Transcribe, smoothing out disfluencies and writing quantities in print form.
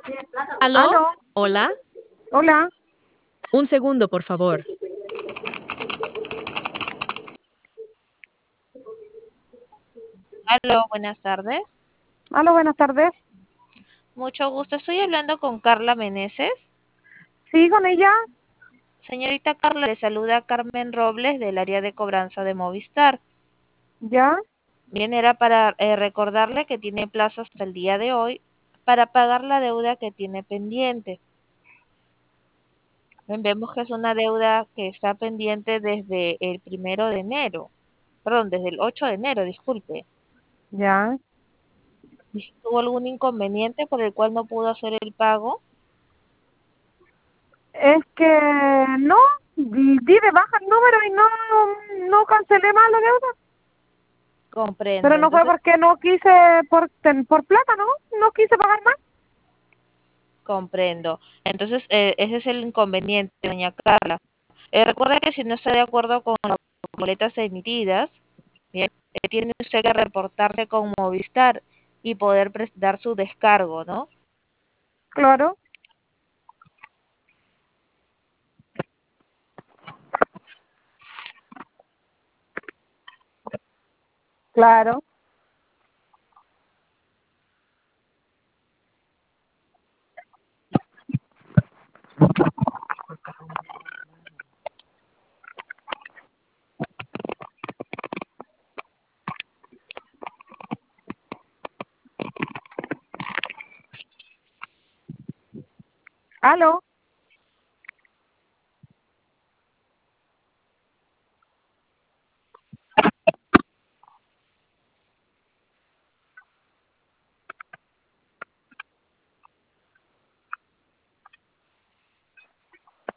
¿Aló? Aló, Hola. hola. Un segundo, por favor. Aló, buenas tardes. Aló, buenas tardes. Mucho gusto. Estoy hablando con Carla Meneses. Sí, con ella. Señorita Carla, le saluda Carmen Robles del área de cobranza de Movistar. Ya, Bien, era para recordarle que tiene plazo hasta el día de hoy para pagar la deuda que tiene pendiente. Vemos que es una deuda que está pendiente desde el 1 de enero. Perdón, desde el 8 de enero, disculpe. ya. ¿Tuvo algún inconveniente por el cual no pudo hacer el pago? Es que no, di de baja el número y no cancelé más la deuda. Pero Comprendo. no fue Entonces, porque no quise por plata, ¿no? No quise pagar más. comprendo. Entonces, ese es el inconveniente, doña Carla. Recuerda que si no está de acuerdo con las boletas emitidas, bien, tiene usted que reportarse con Movistar y poder dar su descargo, ¿no? Claro, claro. Aló.